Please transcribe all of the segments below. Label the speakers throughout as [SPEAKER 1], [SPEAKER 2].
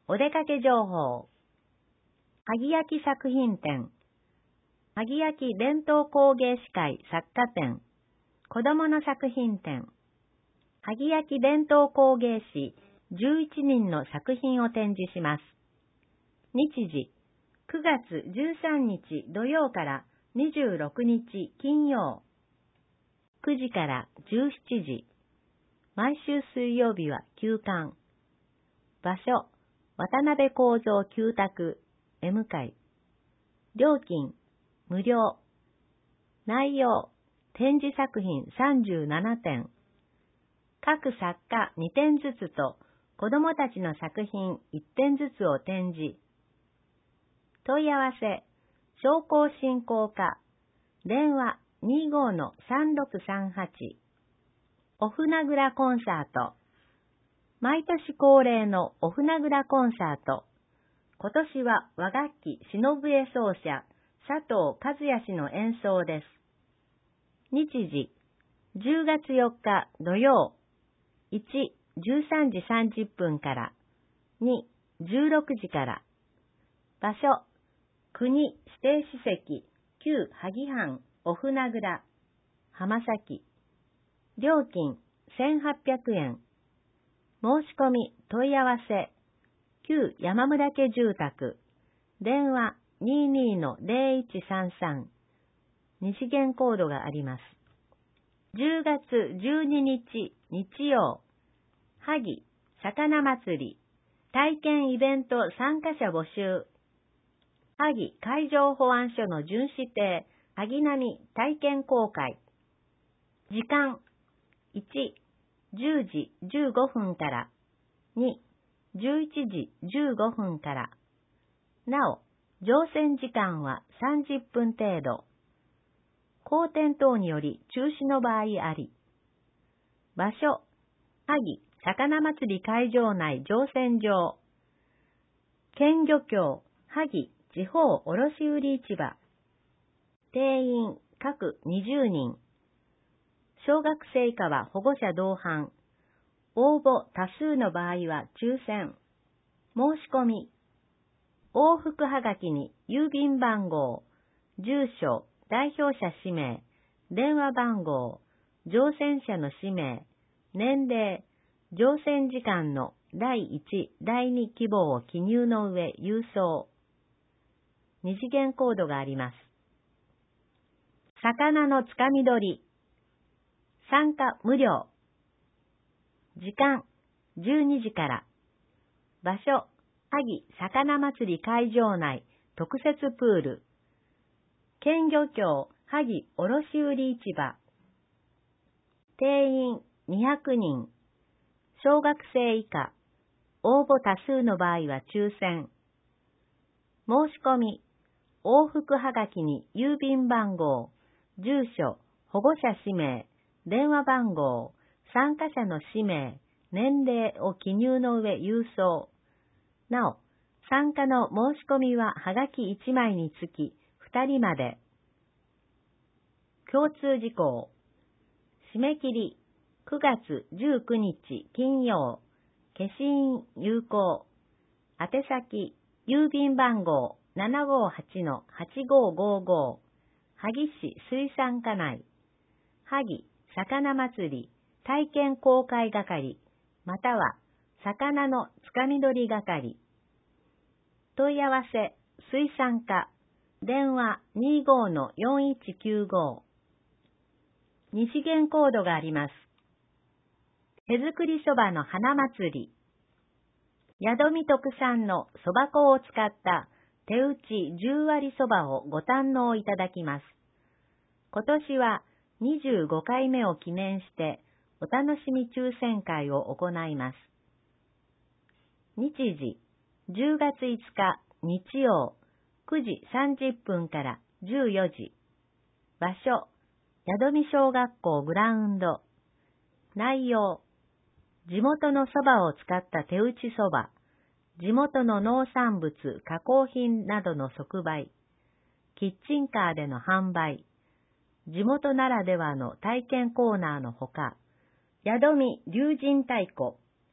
[SPEAKER 1] お出かけ情報。萩焼作品展。萩焼伝統工芸士会作家展。子どもの作品展。萩焼伝統工芸士11人の作品を展示します。日時、9月13日土曜から26日金曜。9時から17時。毎週水曜日は休館。場所、渡辺幸三旧宅 M 階。料金、無料。内容、展示作品37点。各作家2点ずつと子どもたちの作品1点ずつを展示。問い合わせ、商工振興課、電話25-3638。お船蔵コンサート。毎年恒例のお船蔵コンサート。今年は和楽器篠笛奏者佐藤和也氏の演奏です。日時、10月4日土曜。1、13時30分から。2、16時から。場所、国指定史跡、旧萩藩お船蔵、浜崎。料金、1800円。申し込み、問い合わせ、旧山村家住宅、電話22-0133、二次元コードがあります。10月12日日曜、萩魚祭り、体験イベント参加者募集。萩海上保安署の巡視艇、萩波体験公開。時間、1、10時15分から。2、11時15分から。なお、乗船時間は30分程度。荒天等により中止の場合あり。場所、萩魚祭り会場内乗船場。県漁協、萩地方卸売市場。定員各20人。小学生以下は保護者同伴。応募多数の場合は抽選。申し込み。往復はがきに郵便番号、住所、代表者氏名、電話番号、乗船者の氏名、年齢、乗船時間の第1、第2希望を記入の上郵送。二次元コードがあります。魚のつかみ取り。参加無料。時間、12時から。場所、萩魚祭り会場内特設プール。県漁協萩卸売市場。定員200人。小学生以下。応募多数の場合は抽選。申し込み。往復はがきに郵便番号、住所、保護者氏名、電話番号、参加者の氏名、年齢を記入の上郵送。なお、参加の申し込みははがき1枚につき2人まで。共通事項。締め切り9月19日金曜。消印有効。宛先郵便番号758-8555。萩市水産課内。萩魚祭り体験公開係または魚のつかみ取り係。問い合わせ水産課電話25-4195。二次元コードがあります。手作りそばの花祭り。宿見特産のそば粉を使った手打ち10割そばをご堪能いただきます。今年は25回目を記念してお楽しみ抽選会を行います。日時、10月5日日曜9時30分から14時。場所、宿見小学校グラウンド。内容、地元のそばを使った手打ちそば、地元の農産物、加工品などの即売、キッチンカーでの販売、地元ならではの体験コーナーのほか、宿見龍神太鼓、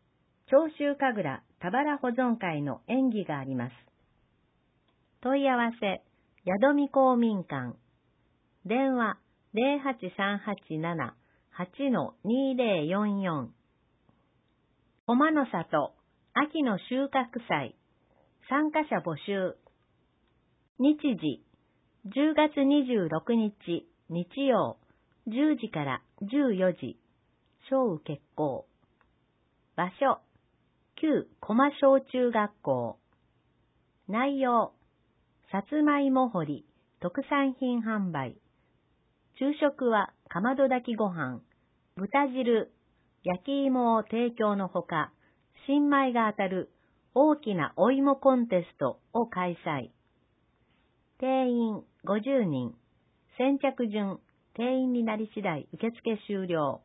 [SPEAKER 1] 長州神楽田原保存会の演技があります。問い合わせ、宿見公民館。電話、08387-8-2044。駒の里、秋の収穫祭。参加者募集。日時、10月26日、日曜、10時から14時。小雨決行。場所、旧駒小中学校。内容、さつまいも掘り、特産品販売。昼食はかまど炊きご飯、豚汁、焼き芋を提供のほか、新米が当たる大きなお芋コンテストを開催。定員50人。先着順、定員になり次第受付終了。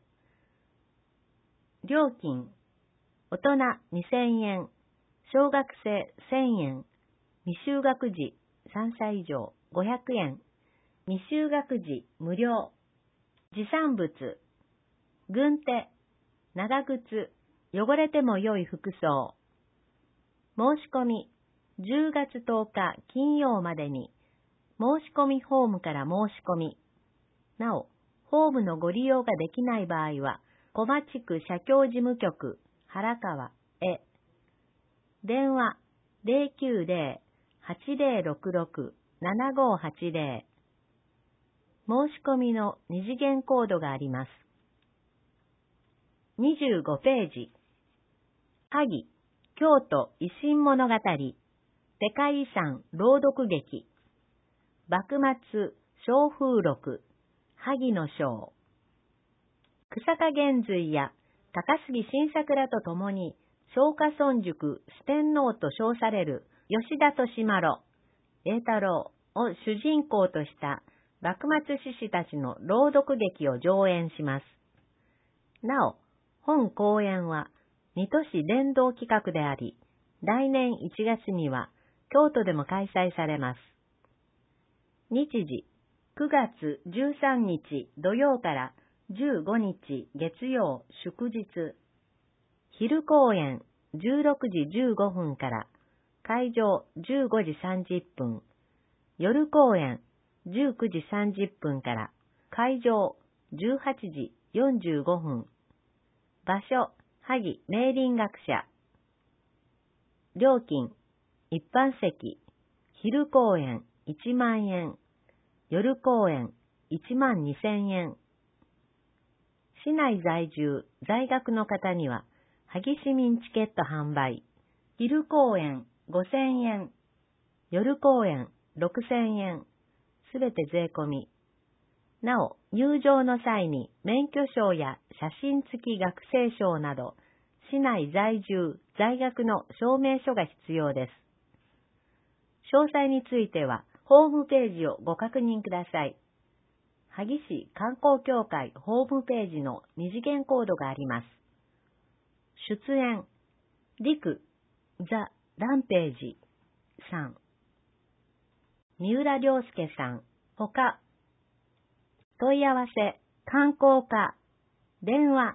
[SPEAKER 1] 料金、大人2000円、小学生1000円、未就学児3歳以上500円、未就学児無料。持参物、軍手、長靴、汚れても良い服装。申し込み、10月10日金曜までに、申し込みフォームから申し込み。なお、フォームのご利用ができない場合は、駒地区社協事務局、原川へ。電話、090-8066-7580。申し込みの二次元コードがあります。25ページ。萩、京都維新物語、世界遺産朗読劇。幕末小風録、萩の章。草加玄瑞や高杉晋作らと共に、松下村塾四天王と称される吉田利麿、栄太郎を主人公とした幕末志士たちの朗読劇を上演します。なお、本公演は水戸市伝道企画であり、来年1月には京都でも開催されます。日時、9月13日土曜から15日月曜祝日。昼公演16時15分から、会場15時30分。夜公演19時30分から、会場18時45分。場所、萩明倫学者。料金、一般席、昼公演1万円、夜公演1万2000円。市内在住、在学の方には、萩市民チケット販売。昼公演5000円、夜公演6000円、すべて税込み。なお、入場の際に免許証や写真付き学生証など、市内在住、在学の証明書が必要です。詳細については、ホームページをご確認ください。萩市観光協会ホームページの二次元コードがあります。出演、陸、ザ・ランページさん、三浦良介さん、ほか。問い合わせ、観光課、電話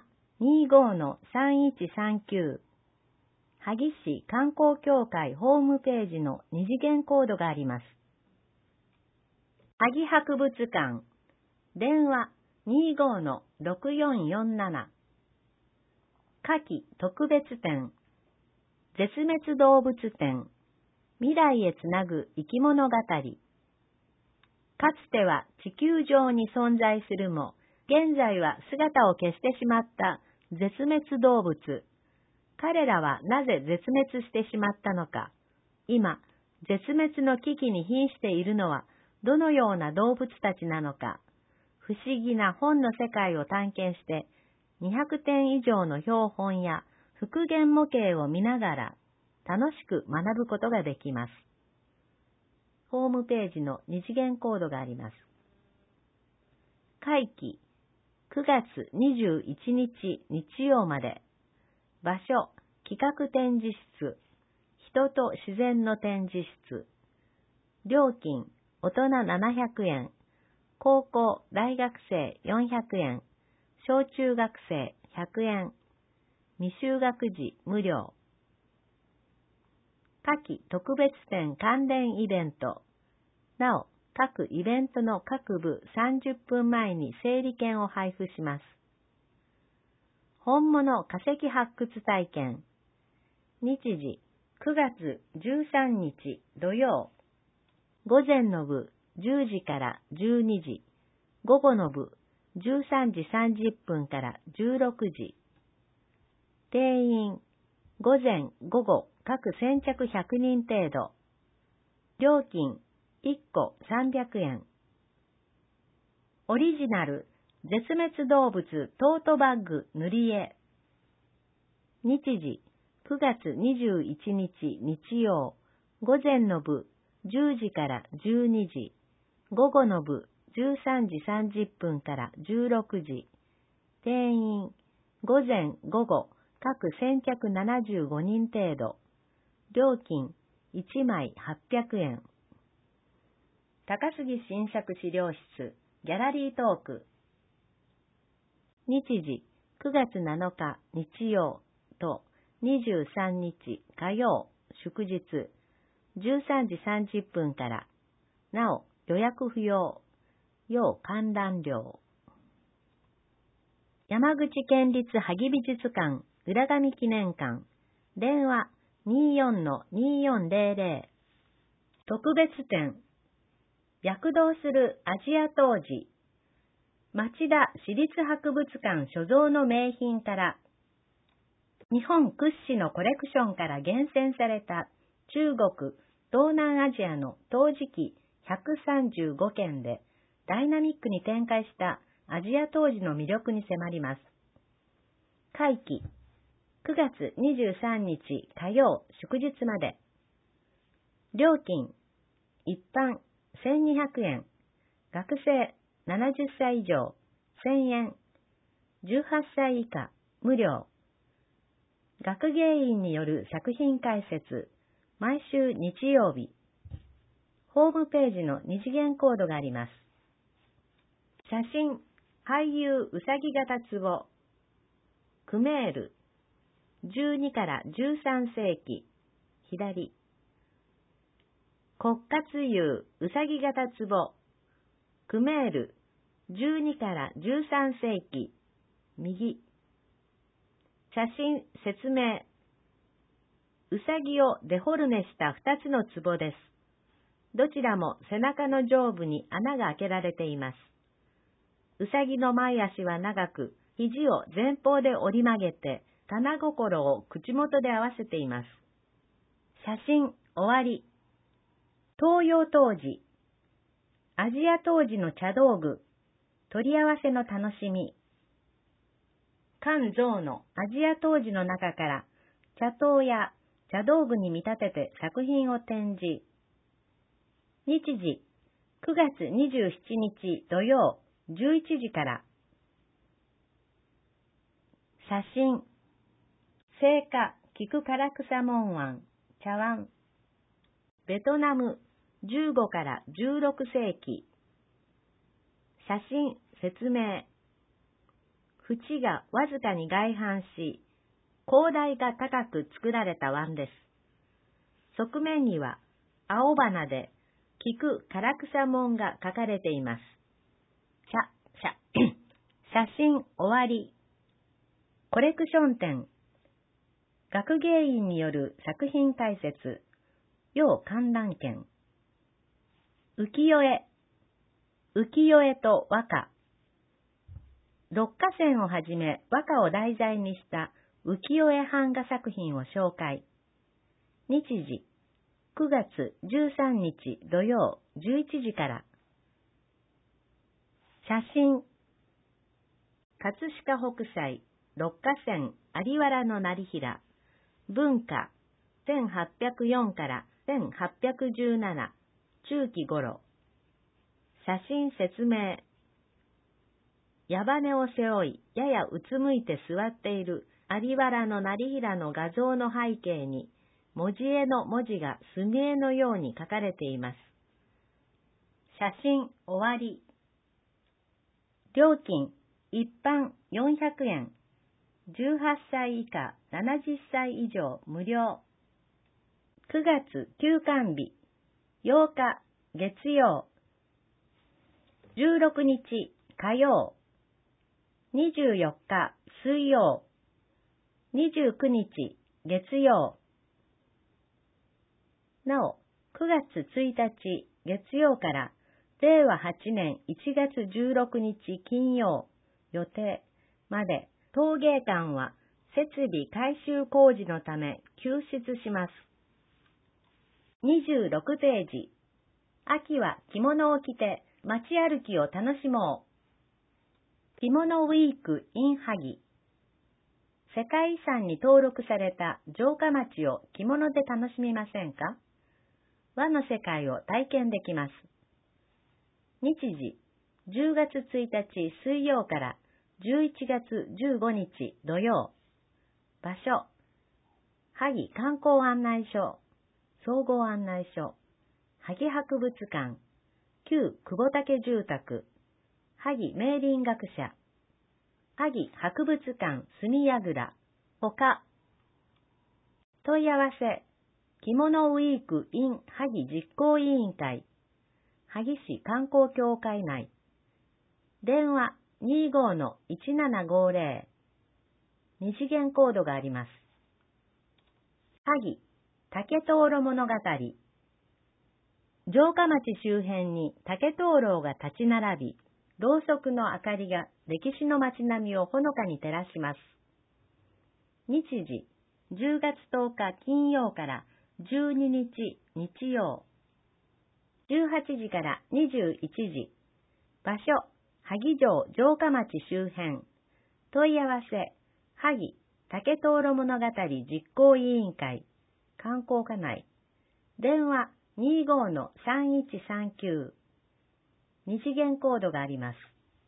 [SPEAKER 1] 25-3139。萩市観光協会ホームページの二次元コードがあります。萩博物館、電話 25-6447。夏季特別展、絶滅動物展、未来へつなぐ生き物語。かつては地球上に存在するも、現在は姿を消してしまった絶滅動物。彼らはなぜ絶滅してしまったのか。今、絶滅の危機に瀕しているのはどのような動物たちなのか。不思議な本の世界を探検して、200点以上の標本や復元模型を見ながら楽しく学ぶことができます。ホームページの二次元コードがあります。会期9月21日日曜まで。場所、企画展示室、人と自然の展示室。料金、大人700円、高校・大学生400円、小中学生100円。 未就学児無料。夏季特別展関連イベント。なお、各イベントの各部30分前に整理券を配布します。本物化石発掘体験。日時9月13日土曜。午前の部10時から12時。午後の部13時30分から16時。定員午前午後各先着100人程度。料金1個300円。オリジナル絶滅動物トートバッグ塗り絵。日時9月21日日曜。午前の部10時から12時。午後の部13時30分から16時。定員午前午後各先着75人程度。料金1枚800円。高杉新作資料室ギャラリートーク。日時9月7日日曜と23日火曜祝日13時30分から。なお予約不要。要観覧料。山口県立萩美術館浦上記念館。電話 24-2400。特別展。躍動するアジア陶磁。町田市立博物館所蔵の名品から、日本屈指のコレクションから厳選された中国、東南アジアの陶磁器135件でダイナミックに展開したアジア陶磁の魅力に迫ります。会期9月23日火曜祝日まで。料金一般1200円。学生70歳以上1000円。18歳以下無料。学芸員による作品解説。毎週日曜日。ホームページの二次元コードがあります。写真、俳優うさぎ型壺。クメール。12から13世紀。左。骨活釉うさぎ型壺。クメール。12から13世紀。右。写真説明。うさぎをデフォルメした2つの壺です。どちらも背中の上部に穴が開けられています。うさぎの前足は長く、肘を前方で折り曲げて、棚心を口元で合わせています。写真終わり。東洋陶磁。アジア陶磁の茶道具。取り合わせの楽しみ。関蔵のアジア陶磁の中から茶刀や茶道具に見立てて作品を展示。日時9月27日土曜11時から。写真青果菊唐草紋碗茶碗。ベトナム15から16世紀。写真説明。縁がわずかに外反し、高台が高く作られた碗です。側面には青花で菊唐草紋が描かれています。写真終わり。コレクション展。学芸員による作品解説。要観覧券。浮世絵。浮世絵と和歌。六花線をはじめ和歌を題材にした浮世絵版画作品を紹介。日時9月13日土曜11時から。写真葛飾北斎六花線有原の業平。文化1804から1817中期頃。写真説明。矢羽を背負い、ややうつむいて座っている有原の業平の画像の背景に、文字絵の文字が墨絵のように書かれています。写真終わり。料金一般400円。 18歳以下70歳以上無料。9月休館日8日月曜、16日火曜、24日水曜、29日月曜。なお、9月1日月曜から令和8年1月16日金曜予定まで陶芸館は設備改修工事のため休室します。26ページ。秋は着物を着て街歩きを楽しもう。着物ウィーク in 萩。世界遺産に登録された城下町を着物で楽しみませんか？和の世界を体験できます。日時、10月1日水曜から11月15日土曜。場所、萩観光案内所、総合案内所、萩博物館、旧久保竹住宅、萩明林学者、萩博物館住櫓、ほか。問い合わせ、着物ウィーク in 萩実行委員会、萩市観光協会内。電話 25-1750。二次元コードがあります。萩竹灯籠物語。城下町周辺に竹灯籠が立ち並び、ろうそくの明かりが歴史の街並みをほのかに照らします。日時、10月10日金曜から12日日曜。18時から21時。場所、萩城城下町周辺。問い合わせ、萩竹灯籠物語実行委員会、観光課内。電話 25-3139。二次元コードがあります。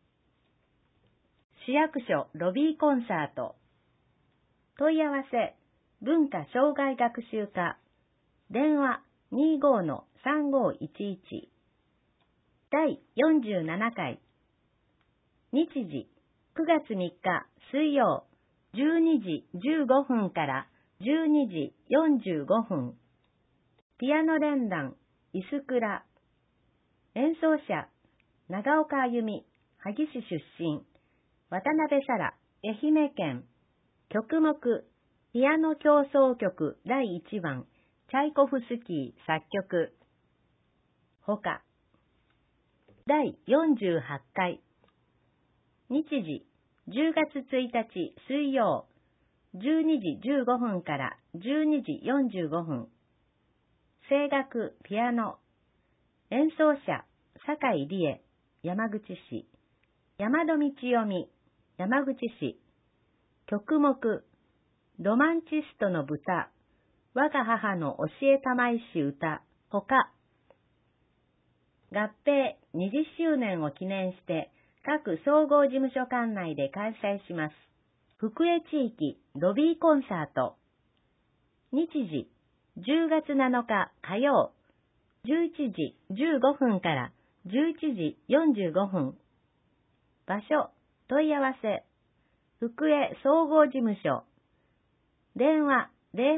[SPEAKER 1] 市役所ロビーコンサート。問い合わせ、文化障害学習課。電話 25-3511。第47回。日時、9月3日水曜、12時15分から12時45分。ピアノ連弾、いすくら。演奏者、長岡あゆみ、萩市出身。渡辺沙羅、愛媛県。曲目、ピアノ協奏曲第1番、チャイコフスキー作曲。ほか。第48回。日時、10月1日水曜、12時15分から12時45分。声楽、ピアノ。演奏者、坂井理恵、山口市。山戸道代美、山口市。曲目、ロマンチストの豚、我が母の教えたまいし歌、ほか。合併20周年を記念して各総合事務所管内で開催します。福江地域ロビーコンサート。日時、10月7日火曜、11時15分から11時45分。場所、問い合わせ、福江総合事務所。電話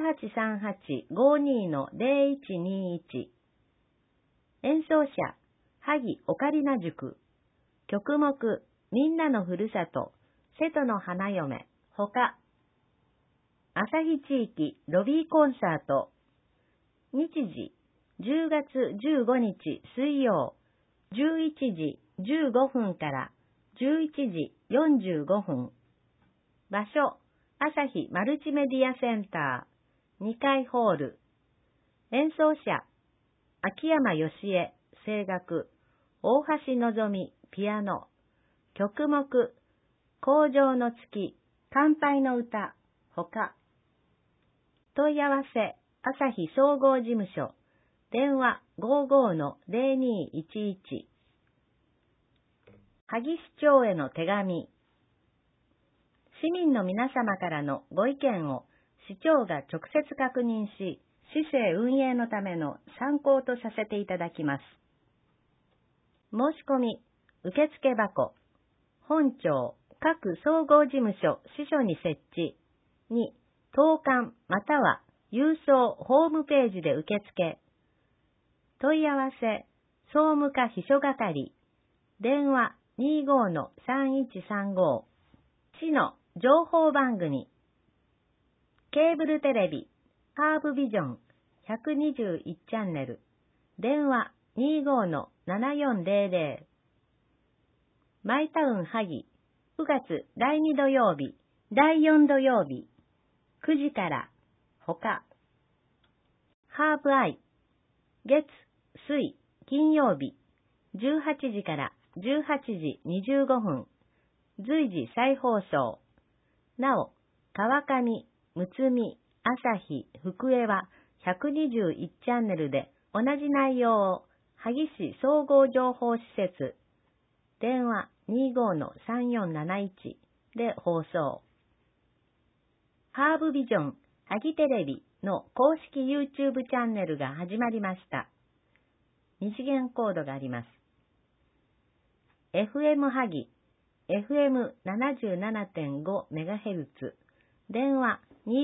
[SPEAKER 1] 0838-52-0121。演奏者、萩オカリナ塾。曲目、みんなのふるさと、瀬戸の花嫁、ほか。旭地域ロビーコンサート。日時、10月15日水曜、11時15分から11時45分。場所、朝日マルチメディアセンター、2階ホール。演奏者、秋山義恵、声楽、大橋のぞみ、ピアノ。曲目、荒城の月、乾杯の歌、ほか。問い合わせ、朝日総合事務所。電話 55-0211。萩市長への手紙。市民の皆様からのご意見を市長が直接確認し、市政運営のための参考とさせていただきます。申し込み、受付箱、本庁各総合事務所、支所に設置。2、投函または郵送ホームページで受付。問い合わせ、総務課秘書係。電話25-3135。市の情報番組。ケーブルテレビ、ハーブビジョン121チャンネル。電話25-7400。マイタウン萩、9月第2土曜日、第4土曜日、9時から、他。ハーブアイ、月、水、金曜日、18時から18時25分、随時再放送。なお、川上、むつみ、朝日、福江は121チャンネルで同じ内容を萩市総合情報施設、電話25-3471で放送。ハーブビジョン、萩テレビの公式 YouTube チャンネルが始まりました。二次元コードがあります。FM 萩、FM77.5MHz、電話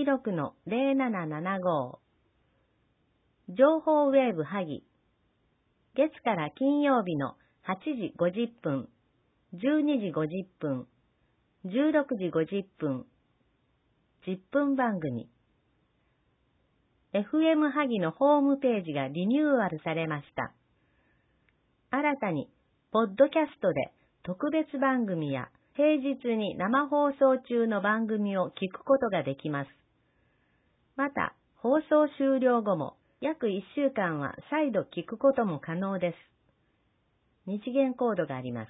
[SPEAKER 1] 26-0775。情報ウェーブ萩、月から金曜日の8時50分、12時50分、16時50分、10分番組。FM 萩のホームページがリニューアルされました。新たに、ポッドキャストで特別番組や平日に生放送中の番組を聞くことができます。また、放送終了後も約1週間は再度聞くことも可能です。二次元コードがあります。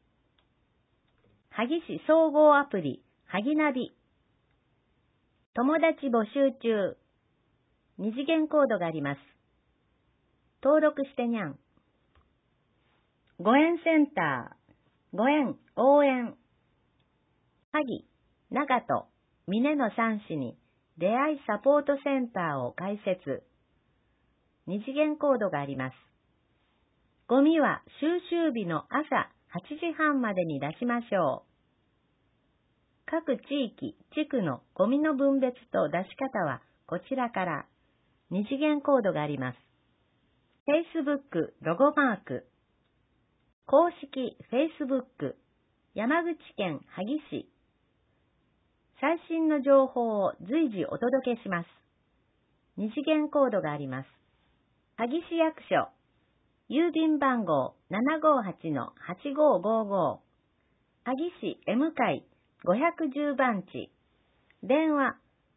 [SPEAKER 1] 萩市総合アプリ、萩ナビ。友達募集中。二次元コードがあります。登録してにゃん。ご縁センター、ご縁、応援。萩、長門、峰の3市に出会いサポートセンターを開設。二次元コードがあります。ゴミは収集日の朝8時半までに出しましょう。各地域、地区のゴミの分別と出し方はこちらから。二次元コードがあります。Facebook ロゴマーク。公式 Facebook 山口県萩市。最新の情報を随時お届けします。二次元コードがあります。萩市役所。郵便番号 758-8555。萩市 M 会510番地。電話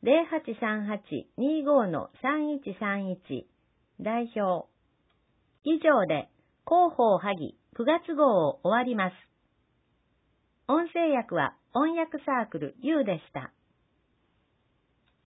[SPEAKER 1] 0838-25-3131。代表。以上で広報萩9月号を終わります。音声訳は音訳サークル U でした。